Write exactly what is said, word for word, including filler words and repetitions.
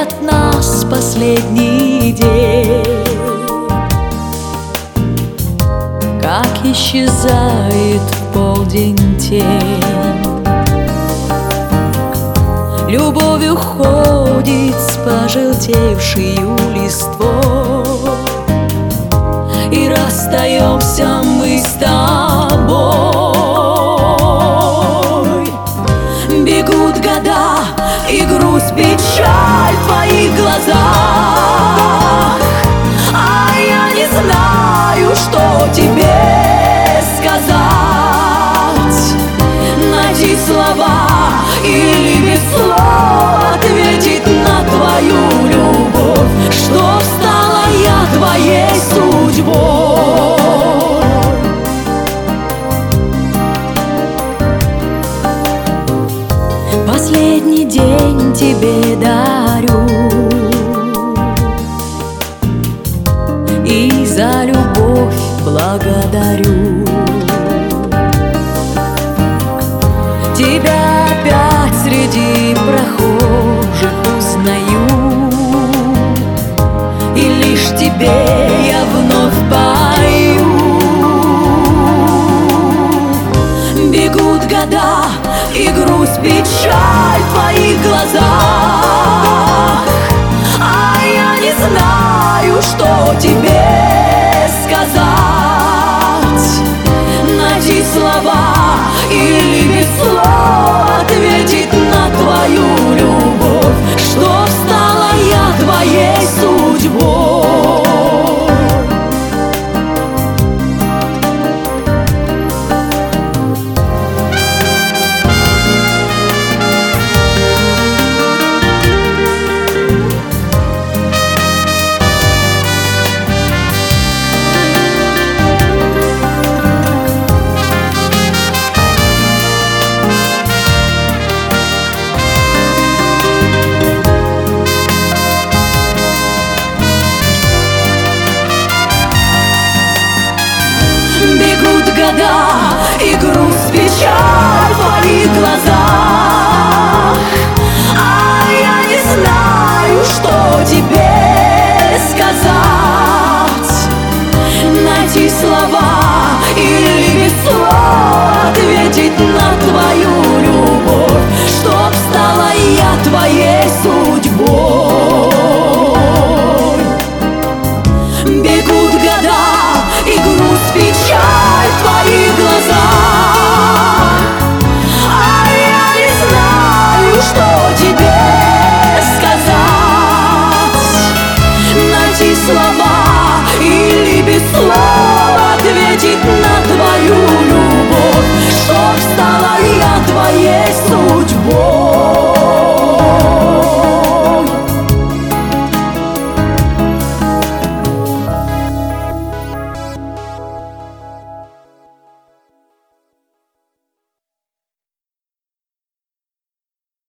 от нас последний день, как исчезает в полдень тень. Любовь уходит с пожелтевшею листвой, и расстаемся мы с тобой. Бегут года, и грусть, печаль в твоих глазах, а я не знаю, что тебе сказать. Найти слова или без слов ответить на твою любовь, чтоб стала я твоей судьбой. Последний день тебе дарю, и за любовь благодарю. Тебя опять среди прохожих узнаю, и лишь тебе я вновь пою. Бегут года, и грусть, печаль в твоих глазах, а я не знаю, что тебе сказать. Найти слова или без слов ответить на твою любовь, чтоб стала я твоей судьбой. И грусть, печаль в твоих глазах, а я не знаю, что тебе сказать. Найти слова или без слов ответить на твою любовь, чтоб стала я твоей судьбой. Бегут года, и грусть, печаль